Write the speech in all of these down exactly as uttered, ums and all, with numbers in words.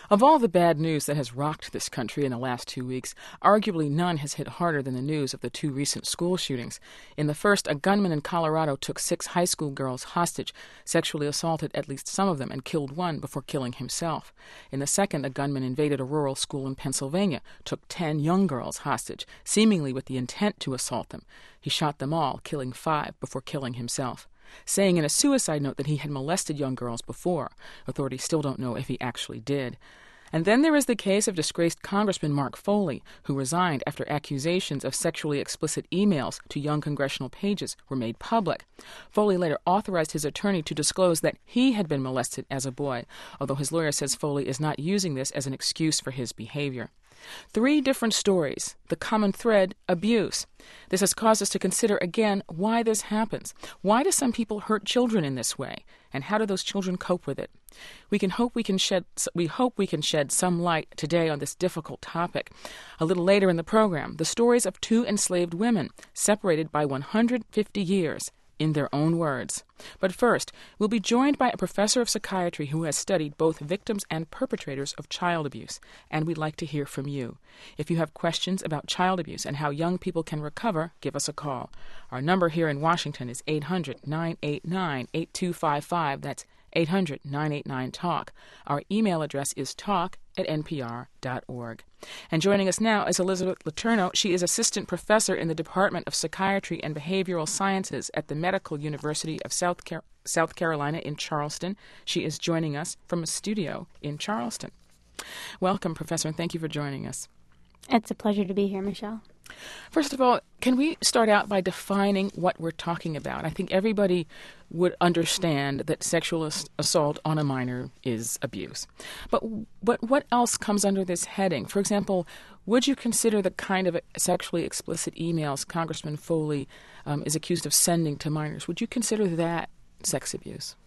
Of all the bad news that has rocked this country in the last two weeks, arguably none has hit harder than the news of the two recent school shootings. In the first, a gunman in Colorado took six high school girls hostage, sexually assaulted at least some of them, and killed one before killing himself. In the second, a gunman invaded a rural school in Pennsylvania, took ten young girls hostage, seemingly with the intent to assault them. He shot them all, killing five before killing himself, saying in a suicide note that he had molested young girls before. Authorities still don't know if he actually did. And then there is the case of disgraced Congressman Mark Foley, who resigned after accusations of sexually explicit emails to young congressional pages were made public. Foley later authorized his attorney to disclose that he had been molested as a boy, although his lawyer says Foley is not using this as an excuse for his behavior. Three different stories, the common thread, abuse. This has caused us to consider again why this happens. Why do some people hurt children in this way? And how do those children cope with it? We can hope we can shed we hope we can shed some light today on this difficult topic. A little later in the program, the stories of two enslaved women separated by one hundred fifty years, in their own words. But first, we'll be joined by a professor of psychiatry who has studied both victims and perpetrators of child abuse, and we'd like to hear from you. If you have questions about child abuse and how young people can recover, give us a call. Our number here in Washington is eight hundred, nine eight nine, eight two five five. That's eight hundred, nine eight nine, talk. Our email address is talk at n p r dot org. And joining us now is Elizabeth Letourneau. She is assistant professor in the Department of Psychiatry and Behavioral Sciences at the Medical University of South, Car- South Carolina in Charleston. She is joining us from a studio in Charleston. Welcome, Professor, and thank you for joining us. It's a pleasure to be here, Michelle. First of all, can we start out by defining what we're talking about? I think everybody would understand that sexual assault on a minor is abuse. But, but what else comes under this heading? For example, would you consider the kind of sexually explicit emails Congressman Foley um, is accused of sending to minors, would you consider that sex abuse?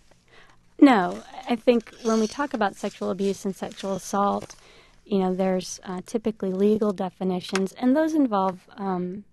No. I think when we talk about sexual abuse and sexual assault, you know, there's uh, typically legal definitions, and those involve um,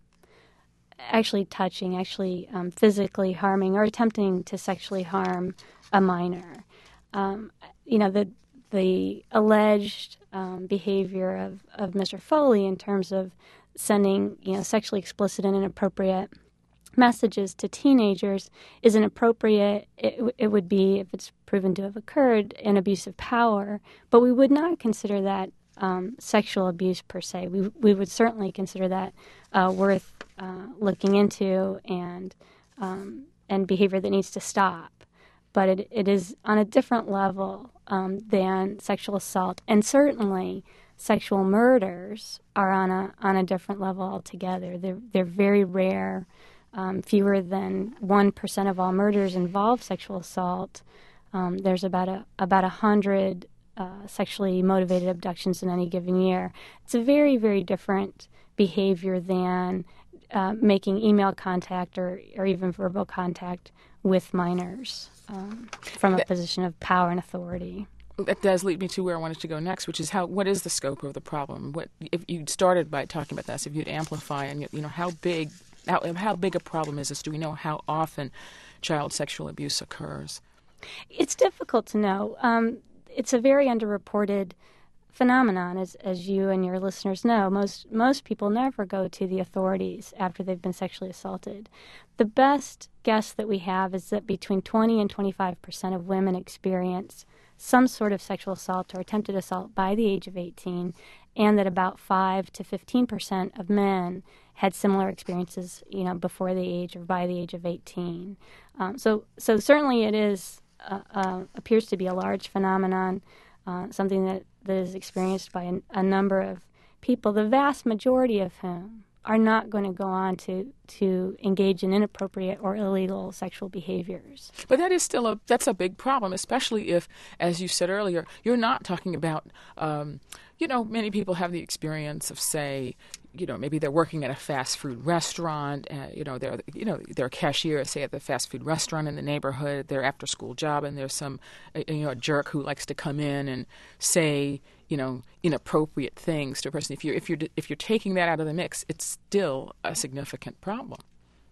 actually touching, actually um, physically harming or attempting to sexually harm a minor. Um, you know, the the alleged um, behavior of, of Mister Foley in terms of sending, you know, sexually explicit and inappropriate messages to teenagers is inappropriate. It, it would be, if it's proven to have occurred, an abuse of power, but we would not consider that Um, sexual abuse per se. We we would certainly consider that uh, worth uh, looking into and um, and behavior that needs to stop. But it it is on a different level um, than sexual assault, and certainly sexual murders are on a on a different level altogether. They're they're very rare. Um, fewer than one percent of all murders involve sexual assault. Um, there's about a about a hundred. Uh, sexually motivated abductions in any given year. It's a very, very different behavior than uh, making email contact or, or even verbal contact with minors um, from a that, position of power and authority. That does lead me to where I wanted to go next, which is how what is the scope of the problem? What if you started by talking about this? If you'd amplify and you know how big how how big a problem is this? Do we know how often child sexual abuse occurs? It's difficult to know. Um, It's a very underreported phenomenon, as as you and your listeners know. Most most people never go to the authorities after they've been sexually assaulted. The best guess that we have is that between twenty and twenty-five percent of women experience some sort of sexual assault or attempted assault by the age of eighteen, and that about five to fifteen percent of men had similar experiences, you know, before the age or by the age of eighteen. Um, so so certainly it is. Uh, uh, appears to be a large phenomenon, uh, something that, that is experienced by a, a number of people, the vast majority of whom are not going to go on to, to engage in inappropriate or illegal sexual behaviors. But that is still a that's a big problem, especially if, as you said earlier, you're not talking about, um, you know, many people have the experience of, say, you know, maybe they're working at a fast food restaurant. Uh, you know, they're you know they're a cashier, say at the fast food restaurant in the neighborhood. Their after school job, and there's some uh, you know a jerk who likes to come in and say you know inappropriate things to a person. If you if you're if you're taking that out of the mix, it's still a significant problem.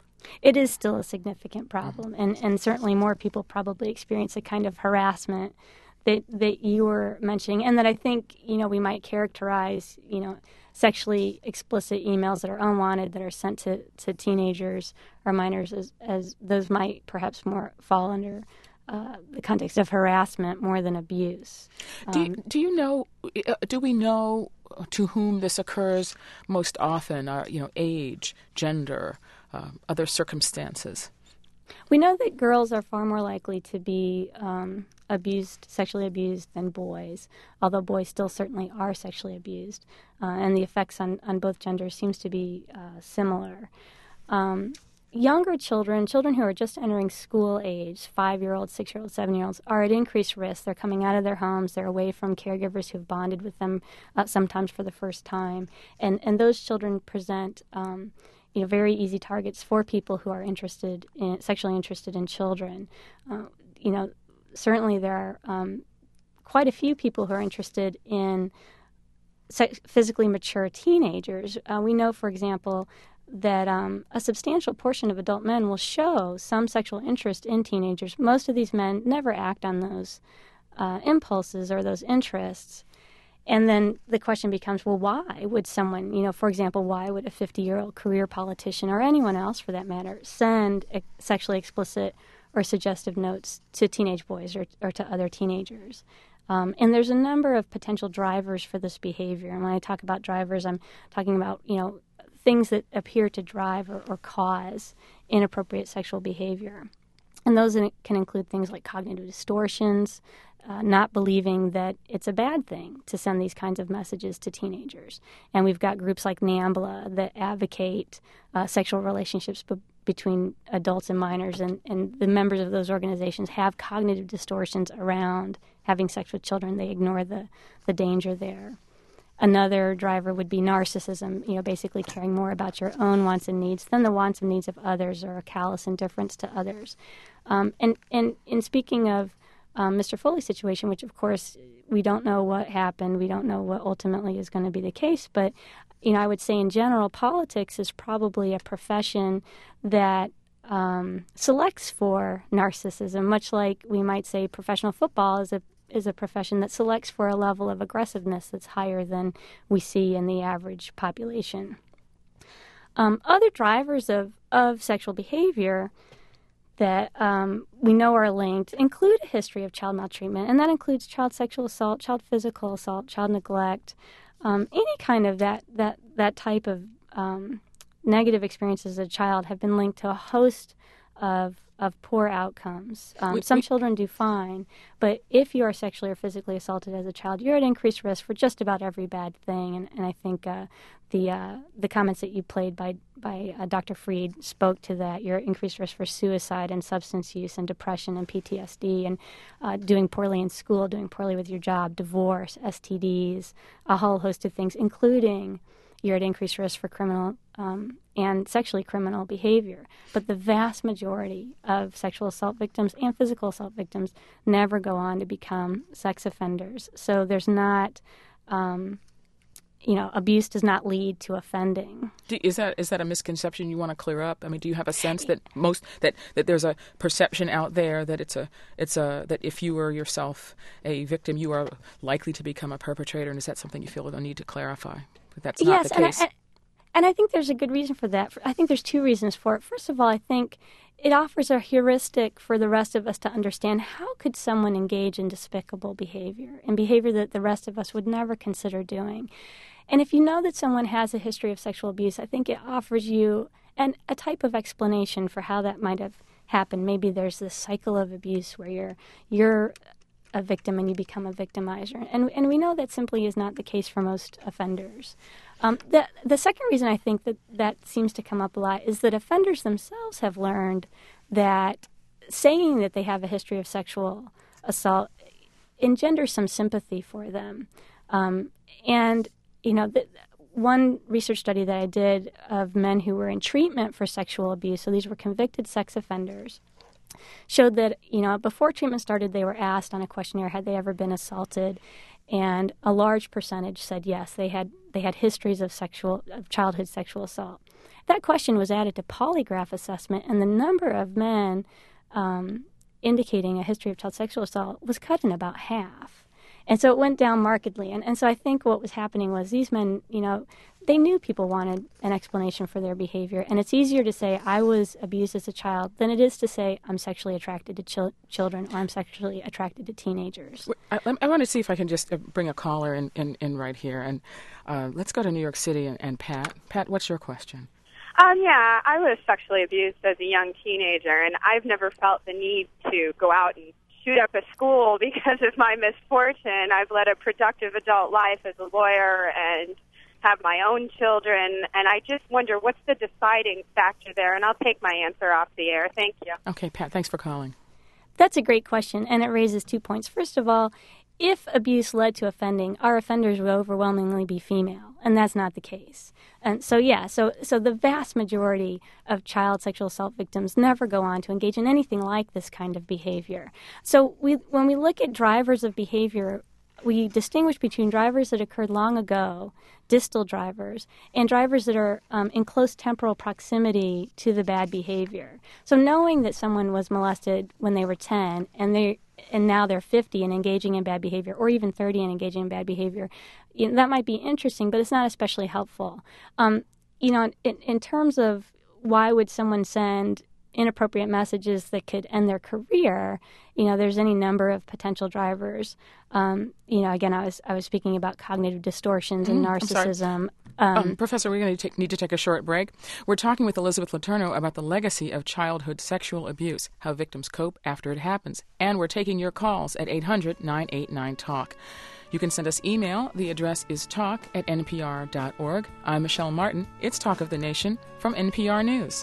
It is still a significant problem, mm-hmm. and and certainly more people probably experience a kind of harassment that that you were mentioning, and that I think, you know, we might characterize, you know, sexually explicit emails that are unwanted that are sent to, to teenagers or minors as, as those might perhaps more fall under uh, the context of harassment more than abuse. Um, do you, do you know? Do we know to whom this occurs most often? Uh, you know, age, gender, uh, other circumstances. We know that girls are far more likely to be um, abused, sexually abused, than boys, although boys still certainly are sexually abused, uh, and the effects on, on both genders seems to be uh, similar. Um, younger children, children who are just entering school age, five-year-olds, six-year-olds, seven-year-olds, are at increased risk. They're coming out of their homes. They're away from caregivers who've bonded with them uh, sometimes for the first time, and, and those children present Um, you know, very easy targets for people who are interested in sexually interested in children. Uh, you know, certainly there are um, quite a few people who are interested in se- physically mature teenagers. Uh, we know, for example, that um, a substantial portion of adult men will show some sexual interest in teenagers. Most of these men never act on those uh, impulses or those interests. And then the question becomes, well, why would someone, you know, for example, why would a fifty-year-old career politician or anyone else, for that matter, send ex- sexually explicit or suggestive notes to teenage boys or, or to other teenagers? Um, and there's a number of potential drivers for this behavior. And when I talk about drivers, I'm talking about, you know, things that appear to drive or, or cause inappropriate sexual behavior. And those in, can include things like cognitive distortions, Uh, not believing that it's a bad thing to send these kinds of messages to teenagers. And we've got groups like NAMBLA that advocate uh, sexual relationships be- between adults and minors, and, and the members of those organizations have cognitive distortions around having sex with children. They ignore the, the danger there. Another driver would be narcissism, you know, basically caring more about your own wants and needs than the wants and needs of others, or a callous indifference to others. Um, and, and in speaking of Um, Mister Foley's situation, which of course we don't know what happened, we don't know what ultimately is going to be the case, but you know, I would say in general, politics is probably a profession that um, selects for narcissism, much like we might say professional football is a is a profession that selects for a level of aggressiveness that's higher than we see in the average population. Um, other drivers of, of sexual behavior that um, we know are linked include a history of child maltreatment, and that includes child sexual assault, child physical assault, child neglect, um, any kind of that that that type of um, negative experiences as a child have been linked to a host of of poor outcomes. Um, we, some we, children do fine, but if you are sexually or physically assaulted as a child, you're at increased risk for just about every bad thing. And, and I think uh, the uh, the comments that you played by by uh, Doctor Freed spoke to that. You're at increased risk for suicide and substance use and depression and P T S D and uh, doing poorly in school, doing poorly with your job, divorce, S T Ds, a whole host of things, including you're at increased risk for criminal um, and sexually criminal behavior. But the vast majority of sexual assault victims and physical assault victims never go on to become sex offenders. So there's not, um, you know, abuse does not lead to offending. Do, is that is that a misconception you want to clear up? I mean, do you have a sense that most that, that there's a perception out there that it's a it's a that if you were yourself a victim, you are likely to become a perpetrator, and is that something you feel the need to clarify? That that's not yes, the case. And I, and I think there's a good reason for that. I think there's two reasons for it. First of all, I think it offers a heuristic for the rest of us to understand how could someone engage in despicable behavior and behavior that the rest of us would never consider doing. And if you know that someone has a history of sexual abuse, I think it offers you an, a type of explanation for how that might have happened. Maybe there's this cycle of abuse where you're you're a victim and you become a victimizer. And and we know that simply is not the case for most offenders. Um, the, the second reason I think that that seems to come up a lot is that offenders themselves have learned that saying that they have a history of sexual assault engenders some sympathy for them. Um, and, you know, the, one research study that I did of men who were in treatment for sexual abuse, so these were convicted sex offenders, showed that, you know, before treatment started, they were asked on a questionnaire, had they ever been assaulted? And a large percentage said yes, they had they had histories of sexual of childhood sexual assault. That question was added to polygraph assessment, and the number of men um, indicating a history of child sexual assault was cut in about half. And so it went down markedly. And, and so I think what was happening was these men, you know, they knew people wanted an explanation for their behavior. And it's easier to say, I was abused as a child, than it is to say, I'm sexually attracted to chil- children or I'm sexually attracted to teenagers. I, I want to see if I can just bring a caller in, in, in right here. And uh, let's go to New York City and, and Pat. Pat, what's your question? Um, yeah, I was sexually abused as a young teenager, and I've never felt the need to go out and shoot up a school because of my misfortune. I've led a productive adult life as a lawyer and have my own children, and I just wonder what's the deciding factor there, and I'll take my answer off the air. Thank you. Okay, Pat, thanks for calling. That's a great question, and it raises two points. First of all, if abuse led to offending, our offenders would overwhelmingly be female, and that's not the case. And so, yeah, so so the vast majority of child sexual assault victims never go on to engage in anything like this kind of behavior. So we, when we look at drivers of behavior, we distinguish between drivers that occurred long ago, distal drivers, and drivers that are um, in close temporal proximity to the bad behavior. So knowing that someone was molested when they were ten and they and now they're fifty and engaging in bad behavior, or even thirty and engaging in bad behavior, you know, that might be interesting, but it's not especially helpful. Um, you know, in, in terms of why would someone send inappropriate messages that could end their career, you know, there's any number of potential drivers. Um, you know, again, I was I was speaking about cognitive distortions and mm, narcissism. Um, Um, Professor, we're going to take, need to take a short break. We're talking with Elizabeth Letourneau about the legacy of childhood sexual abuse, how victims cope after it happens. And we're taking your calls at eight hundred nine eight nine talk. You can send us email. The address is talk at n p r dot org. I'm Michelle Martin. It's Talk of the Nation from N P R News.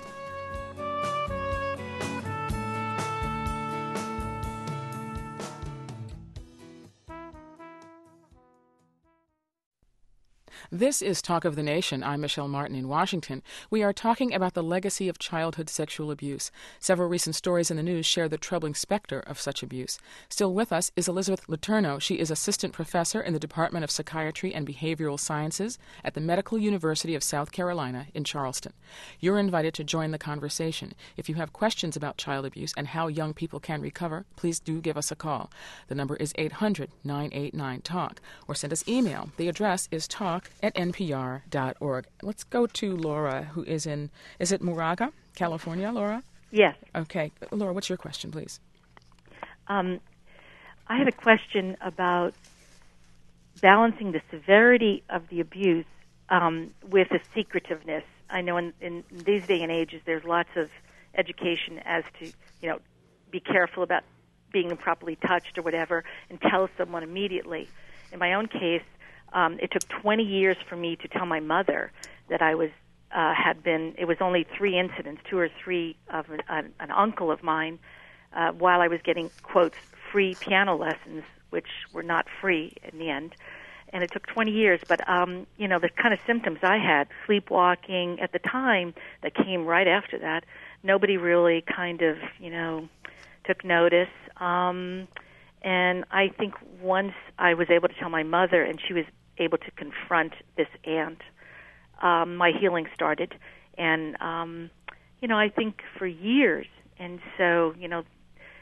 This is Talk of the Nation. I'm Michelle Martin in Washington. We are talking about the legacy of childhood sexual abuse. Several recent stories in the news share the troubling specter of such abuse. Still with us is Elizabeth Letourneau. She is assistant professor in the Department of Psychiatry and Behavioral Sciences at the Medical University of South Carolina in Charleston. You're invited to join the conversation. If you have questions about child abuse and how young people can recover, please do give us a call. The number is eight hundred nine eight nine talk, or send us email. The address is talk at n p r dot org. Let's go to Laura, who is in, is it Moraga, California, Laura? Yes. Okay. Laura, what's your question, please? Um, I had a question about balancing the severity of the abuse um, with the secretiveness. I know in, in these day and ages there's lots of education as to, you know, be careful about being improperly touched or whatever and tell someone immediately. In my own case, Um, it took twenty years for me to tell my mother that I was uh, had been. It was only three incidents, two or three of an, an, an uncle of mine, uh, while I was getting quotes free piano lessons, which were not free in the end. And it took twenty years. But um, you know, the kind of symptoms I had, sleepwalking at the time, that came right after that. Nobody really kind of, you know, took notice. Um, and I think once I was able to tell my mother, and she was able to confront this aunt, um, my healing started. And, um, you know, I think for years. And so, you know,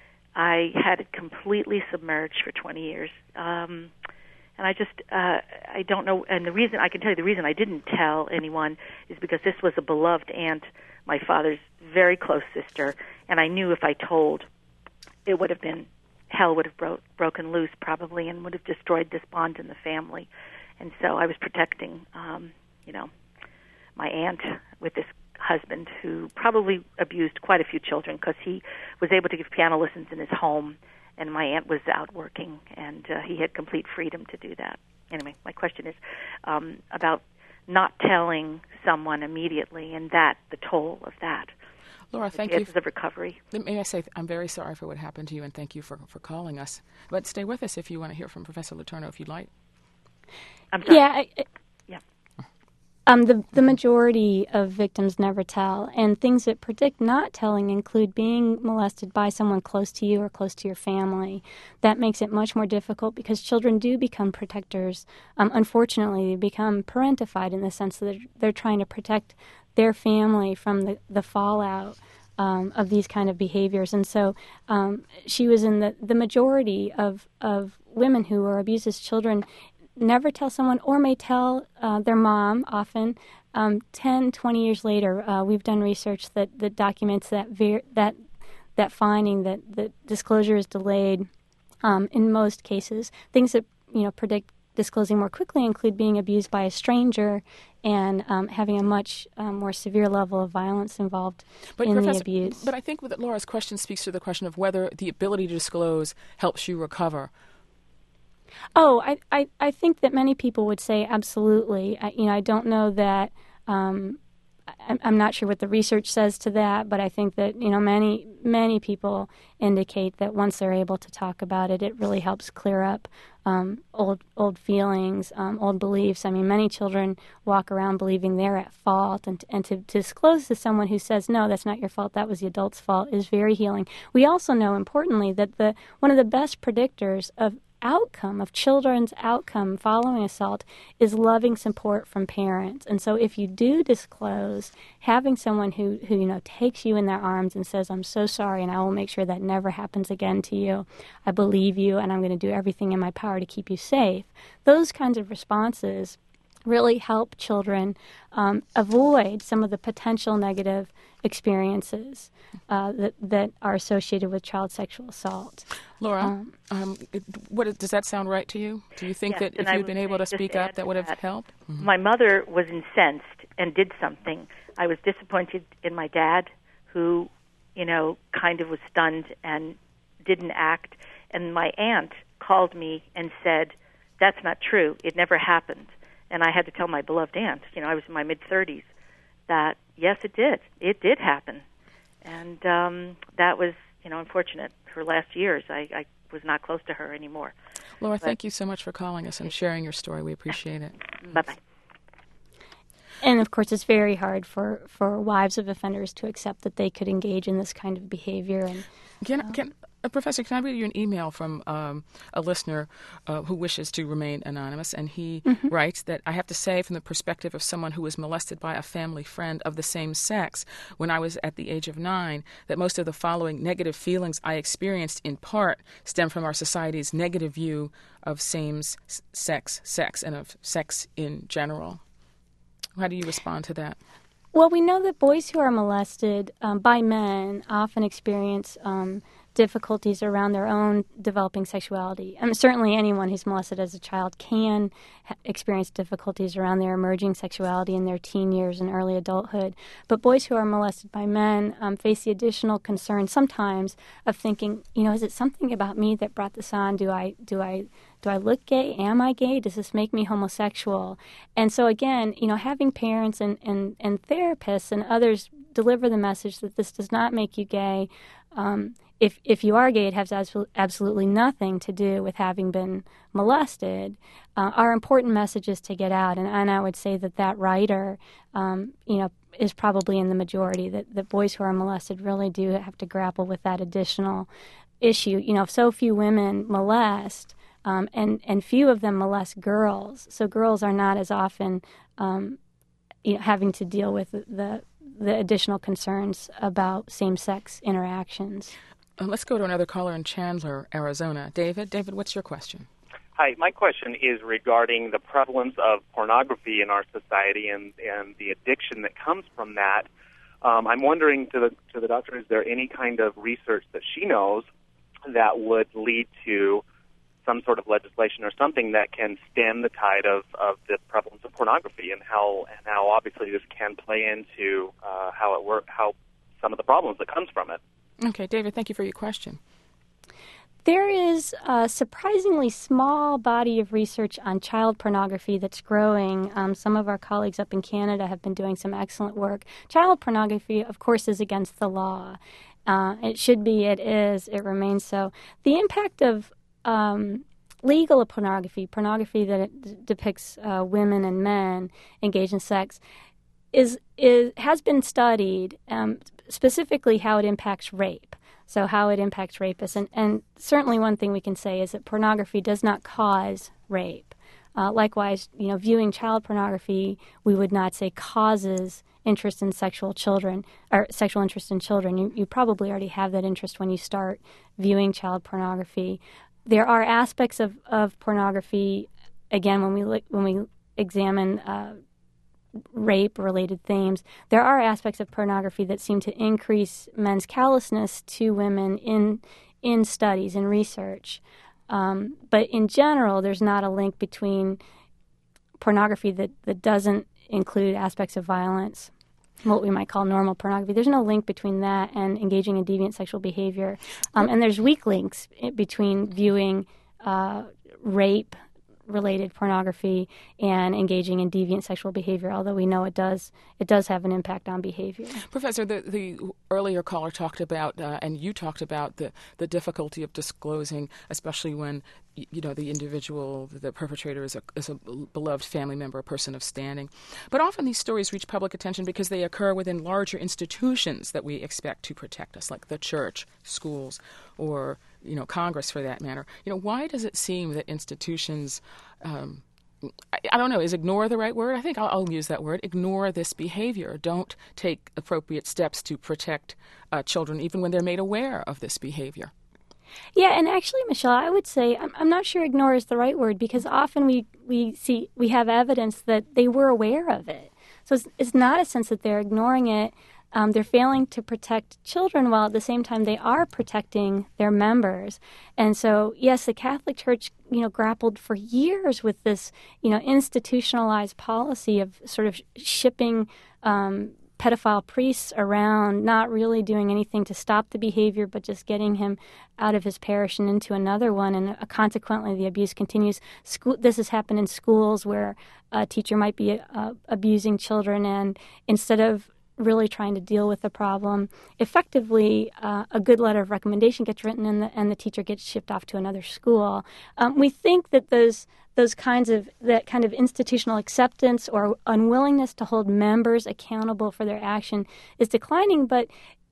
I had it completely submerged for twenty years. Um, and I just, uh, I don't know. And the reason, I can tell you the reason I didn't tell anyone is because this was a beloved aunt, my father's very close sister. And I knew if I told, it would have been, hell would have bro- broken loose probably and would have destroyed this bond in the family. And so I was protecting, um, you know, my aunt with this husband who probably abused quite a few children because he was able to give piano lessons in his home, and my aunt was out working, and uh, he had complete freedom to do that. Anyway, my question is um, about not telling someone immediately, and that, the toll of that. Laura, thank the you. Chances of recovery. May I say I'm very sorry for what happened to you, and thank you for, for calling us. But stay with us if you want to hear from Professor Letourneau, if you'd like. I'm sorry. Yeah. I, I, yeah. Um, the the majority of victims never tell, and things that predict not telling include being molested by someone close to you or close to your family. That makes it much more difficult because children do become protectors. Um, unfortunately, they become parentified in the sense that they're, they're trying to protect their family from the, the fallout um, of these kind of behaviors. And so um, she was in the, the majority of, of women who were abused as children never tell someone or may tell uh, their mom often. Um, ten, twenty years later, uh, we've done research that, that documents that ver- that that finding that, that disclosure is delayed um, in most cases. Things that you know predict disclosing more quickly include being abused by a stranger and um, having a much um, more severe level of violence involved but in Professor, the abuse. But I think that Laura's question speaks to the question of whether the ability to disclose helps you recover. Oh, I, I, I think that many people would say absolutely. I, you know, I don't know that. Um, I, I'm not sure what the research says to that, but I think that you know many many people indicate that once they're able to talk about it, it really helps clear up um, old old feelings, um, old beliefs. I mean, many children walk around believing they're at fault, and and to, to disclose to someone who says no, that's not your fault, that was the adult's fault, is very healing. We also know, importantly, that the one of the best predictors of outcome of children's outcome following assault is loving support from parents. And so if you do disclose, having someone who, who you know takes you in their arms and says, I'm so sorry and I will make sure that never happens again to you, I believe you and I'm going to do everything in my power to keep you safe, those kinds of responses really help children um, avoid some of the potential negative experiences uh, that that are associated with child sexual assault. Laura, Um, um, it, what does that sound right to you? Do you think Yes, that and if I you'd would been able to just speak add up, that to would have that. helped? Mm-hmm. My mother was incensed and did something. I was disappointed in my dad, who, you know, kind of was stunned and didn't act. And my aunt called me and said, that's not true. It never happened. And I had to tell my beloved aunt, you know, I was in my mid-thirties, that, yes, it did. It did happen. And um, that was, you know, unfortunate. Her last years, I, I was not close to her anymore. Laura, But, thank you so much for calling us and sharing your story. We appreciate it. Bye-bye. And of course, it's very hard for, for wives of offenders to accept that they could engage in this kind of behavior. And Can, can, uh, Professor, can I read you an email from um, a listener uh, who wishes to remain anonymous? And he Mm-hmm. writes that, I have to say, from the perspective of someone who was molested by a family friend of the same sex when I was at the age of nine, that most of the following negative feelings I experienced in part stem from our society's negative view of same-sex sex and of sex in general. How do you respond to that? Well, we know that boys who are molested um, by men often experience um, difficulties around their own developing sexuality. I mean, certainly anyone who's molested as a child can ha- experience difficulties around their emerging sexuality in their teen years and early adulthood. But boys who are molested by men um, face the additional concern sometimes of thinking, you know, is it something about me that brought this on? Do I, do I, do I look gay? Am I gay? Does this make me homosexual? And so again, you know, having parents and, and, and therapists and others deliver the message that this does not make you gay. Um, if if you are gay, it has absol- absolutely nothing to do with having been molested. Uh, are important messages to get out, and, and I would say that that writer, um, you know, is probably in the majority. That that boys who are molested really do have to grapple with that additional issue. You know, so few women molest. Um, and, and few of them molest girls, so girls are not as often um, you know, having to deal with the, the the additional concerns about same-sex interactions. Uh, let's go to another caller in Chandler, Arizona. David, David, what's your question? Hi, my question is regarding the prevalence of pornography in our society and, and the addiction that comes from that. Um, I'm wondering to the to the doctor, is there any kind of research that she knows that would lead to some sort of legislation or something that can stem the tide of, of the prevalence of pornography, and how and how obviously this can play into uh, how it work, how some of the problems that comes from it. Okay, David, thank you for your question. There is a surprisingly small body of research on child pornography that's growing. Um, some of our colleagues up in Canada have been doing some excellent work. Child pornography, of course, is against the law. Uh, it should be, it is, it remains so. The impact of Um, legal pornography, pornography that it d- depicts uh, women and men engaged in sex, is is has been studied, um, specifically how it impacts rape. So how it impacts rapists, and and certainly one thing we can say is that pornography does not cause rape. Uh, likewise, you know, viewing child pornography, we would not say causes interest in sexual children or sexual interest in children. You, you probably already have that interest when you start viewing child pornography. There are aspects of, of pornography, again, when we look, when we examine uh, rape-related themes, there are aspects of pornography that seem to increase men's callousness to women in in studies and research. Um, but in general, there's not a link between pornography that, that doesn't include aspects of violence, what we might call normal pornography. There's no link between that and engaging in deviant sexual behavior. Um, and there's weak links between viewing uh, rape related pornography and engaging in deviant sexual behavior, although we know it does it does have an impact on behavior. Professor, the, the earlier caller talked about, uh, and you talked about the, the difficulty of disclosing, especially when you know the individual, the perpetrator is a, is a beloved family member, a person of standing. But often these stories reach public attention because they occur within larger institutions that we expect to protect us, like the church, schools, or you know Congress for that matter. You know, why does it seem that institutions, um, I, I don't know, is ignore the right word? I think I'll, I'll use that word. Ignore this behavior. Don't take appropriate steps to protect uh, children, even when they're made aware of this behavior. Yeah, and actually, Michelle, I would say I'm, I'm not sure ignore is the right word, because often we, we see we have evidence that they were aware of it. So it's, it's not a sense that they're ignoring it. Um, they're failing to protect children while at the same time they are protecting their members. And so, yes, the Catholic Church, you know, grappled for years with this, you know, institutionalized policy of sort of shipping um, pedophile priests around, not really doing anything to stop the behavior, but just getting him out of his parish and into another one. And uh, consequently, the abuse continues. School, this has happened in schools where a teacher might be uh, abusing children, and instead of really trying to deal with the problem effectively, uh, a good letter of recommendation gets written and the, and the teacher gets shipped off to another school. Um, we think that those those kinds of that kind of institutional acceptance or unwillingness to hold members accountable for their action is declining. But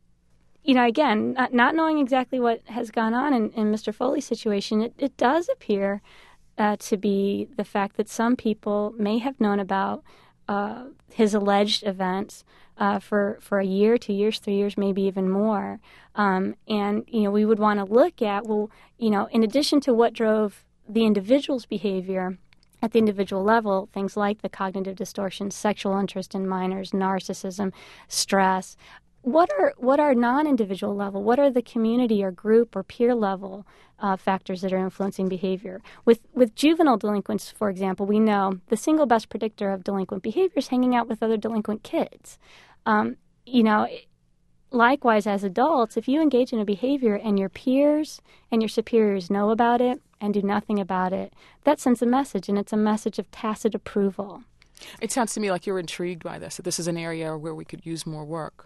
you know, again, not, not knowing exactly what has gone on in, in Mister Foley's situation, it, it does appear uh, to be the fact that some people may have known about uh, his alleged events Uh, for, for a year, two years, three years, maybe even more. Um, and, you know, we would want to look at, well, you know, in addition to what drove the individual's behavior at the individual level, things like the cognitive distortions, sexual interest in minors, narcissism, stress, what are what are non-individual level? What are the community or group or peer level uh, factors that are influencing behavior? With with juvenile delinquents, for example, we know the single best predictor of delinquent behavior is hanging out with other delinquent kids. Um, you know, likewise, as adults, if you engage in a behavior and your peers and your superiors know about it and do nothing about it, that sends a message, and it's a message of tacit approval. It sounds to me like you're intrigued by this, that this is an area where we could use more work.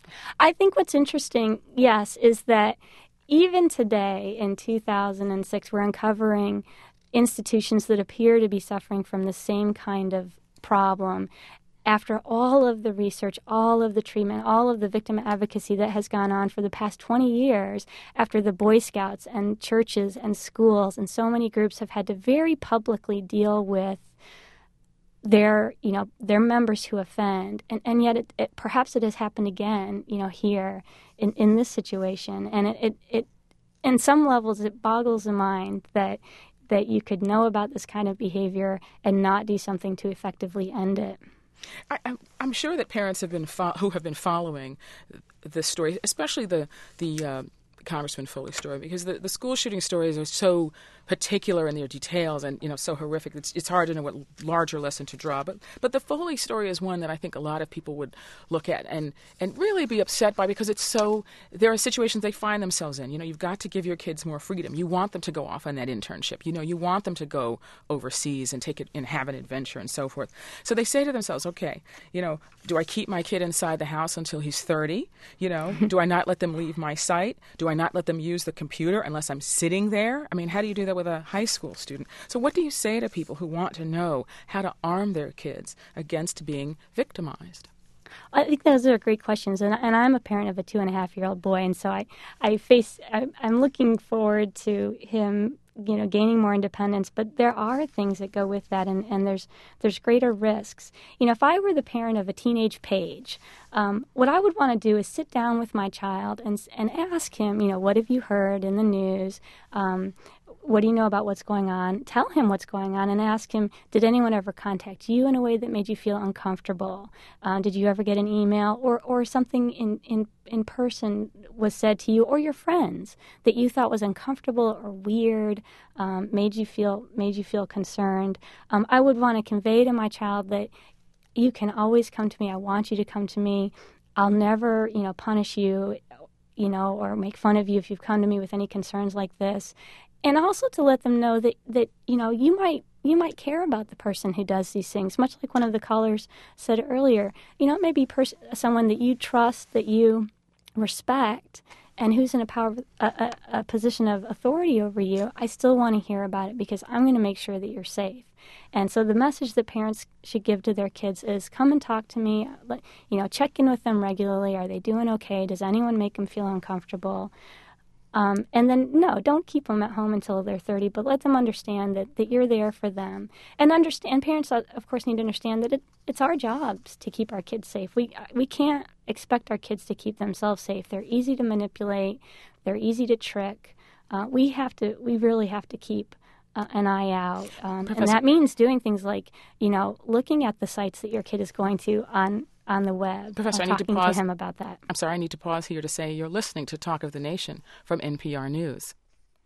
I think what's interesting, yes, is that even today in two thousand six, we're uncovering institutions that appear to be suffering from the same kind of problem. After all of the research, all of the treatment, all of the victim advocacy that has gone on for the past twenty years, after the Boy Scouts and churches and schools and so many groups have had to very publicly deal with their, you know, their members who offend, and, and yet it, it, perhaps it has happened again, you know, here in, in this situation. And it, it, it, in some levels, it boggles the mind that that you could know about this kind of behavior and not do something to effectively end it. I, I'm sure that parents have been fo- who have been following this story, especially the the uh, Congressman Foley story, because the, the school shooting stories are so particular in their details and, you know, so horrific. It's, it's hard to know what larger lesson to draw. But but the Foley story is one that I think a lot of people would look at and, and really be upset by, because it's so, there are situations they find themselves in. You know, you've got to give your kids more freedom. You want them to go off on that internship. You know, you want them to go overseas and take it and have an adventure and so forth. So they say to themselves, okay, you know, do I keep my kid inside the house until he's thirty? You know, do I not let them leave my sight? Do I not let them use the computer unless I'm sitting there? I mean, how do you do that with a high school student? So what do you say to people who want to know how to arm their kids against being victimized? I think those are great questions, and, and I'm a parent of a two and a half year old boy, and so I, I face, I, I'm looking forward to him you know, gaining more independence, but there are things that go with that, and, and there's there's greater risks. You know, if I were the parent of a teenage Paige, um, what I would want to do is sit down with my child and and ask him, you know, what have you heard in the news? Um, what do you know about what's going on? Tell him what's going on and ask him, did anyone ever contact you in a way that made you feel uncomfortable? Uh, did you ever get an email or, or something in, in, in person was said to you or your friends that you thought was uncomfortable or weird, um, made you feel made you feel concerned? Um, I would want to convey to my child that you can always come to me. I want you to come to me. I'll never, you know, punish you, you know, or make fun of you if you've come to me with any concerns like this. And also to let them know that, that you know, you might you might care about the person who does these things, much like one of the callers said earlier. You know, it may be pers- someone that you trust, that you respect, and who's in a power a, a, a position of authority over you. I still want to hear about it because I'm going to make sure that you're safe. And so the message that parents should give to their kids is, come and talk to me. You know, check in with them regularly. Are they doing okay? Does anyone make them feel uncomfortable? Um, and then, no, don't keep them at home until they're thirty, but let them understand that, that you're there for them. And understand, parents, of course, need to understand that it, it's our jobs to keep our kids safe. We we can't expect our kids to keep themselves safe. They're easy to manipulate. They're easy to trick. Uh, we have to, we really have to keep uh, an eye out. Um, and that means doing things like, you know, looking at the sites that your kid is going to on on the web. Professor, uh, I need to talking pause. to him about that. I'm sorry, I need to pause here to say you're listening to Talk of the Nation from N P R News.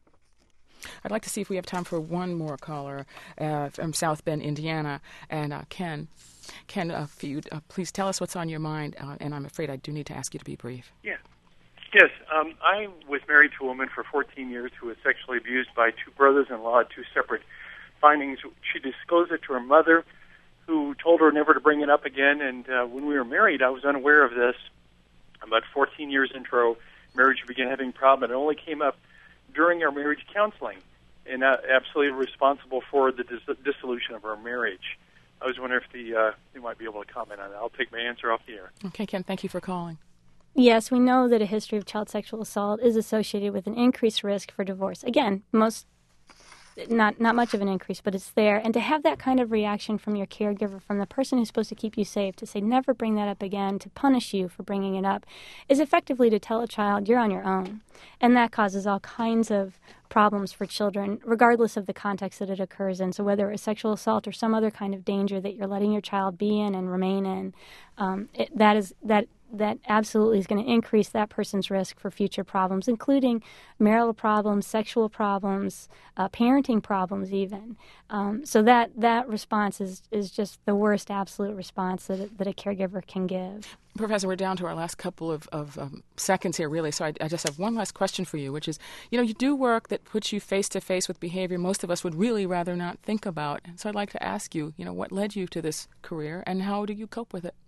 I'd like to see if we have time for one more caller uh, from South Bend, Indiana. And uh, Ken, Ken, uh, if you, uh, please tell us what's on your mind. Uh, and I'm afraid I do need to ask you to be brief. Yeah. Yes, um, I was married to a woman for fourteen years who was sexually abused by two brothers-in-law at two separate findings. She disclosed it to her mother, who told her never to bring it up again. And uh, when we were married, I was unaware of this. About fourteen years into our marriage, we began having problems. It only came up during our marriage counseling, and uh, absolutely responsible for the dis- dissolution of our marriage. I was wondering if the uh, you might be able to comment on that. I'll take my answer off the air. Okay, Ken, thank you for calling. Yes, we know that a history of child sexual assault is associated with an increased risk for divorce. Again, most Not not much of an increase, but it's there. And to have that kind of reaction from your caregiver, from the person who's supposed to keep you safe, to say never bring that up again, to punish you for bringing it up, is effectively to tell a child you're on your own. And that causes all kinds of problems for children, regardless of the context that it occurs in. So whether it's sexual assault or some other kind of danger that you're letting your child be in and remain in, um, it, that is that. that absolutely is going to increase that person's risk for future problems, including marital problems, sexual problems, uh, parenting problems even. Um, so that, that response is, is just the worst absolute response that, that a caregiver can give. Professor, we're down to our last couple of, of um, seconds here, really, so I, I just have one last question for you, which is, you know, you do work that puts you face-to-face with behavior most of us would really rather not think about. And so I'd like to ask you, you know, what led you to this career, and how do you cope with it?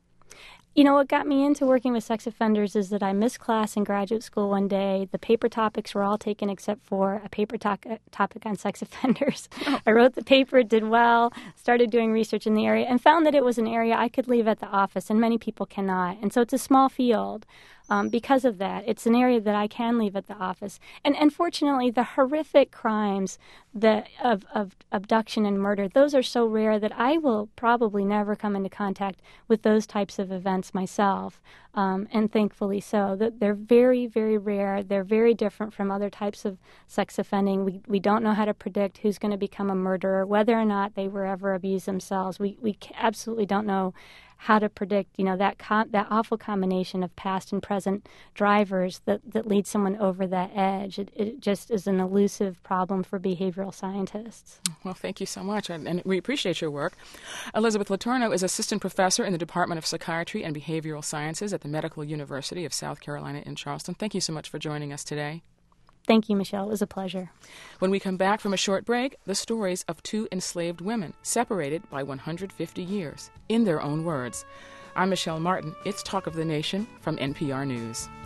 You know, what got me into working with sex offenders is that I missed class in graduate school one day. The paper topics were all taken except for a paper to- topic on sex offenders. Oh. I wrote the paper, did well, started doing research in the area, and found that it was an area I could leave at the office, and many people cannot. And so it's a small field. Um, because of that, it's an area that I can leave at the office. And, and fortunately, the horrific crimes that of, of abduction and murder, those are so rare that I will probably never come into contact with those types of events myself, um, and thankfully so. That they're very, very rare. They're very different from other types of sex offending. We we don't know how to predict who's going to become a murderer, whether or not they were ever abused themselves. We we absolutely don't know how to predict, you know, that com- that awful combination of past and present drivers that, that lead someone over that edge. It, it just is an elusive problem for behavioral scientists. Well, thank you so much, and, and we appreciate your work. Elizabeth Letourneau is assistant professor in the Department of Psychiatry and Behavioral Sciences at the Medical University of South Carolina in Charleston. Thank you so much for joining us today. Thank you, Michelle. It was a pleasure. When we come back from a short break, the stories of two enslaved women separated by one hundred fifty years, in their own words. I'm Michelle Martin. It's Talk of the Nation from N P R News.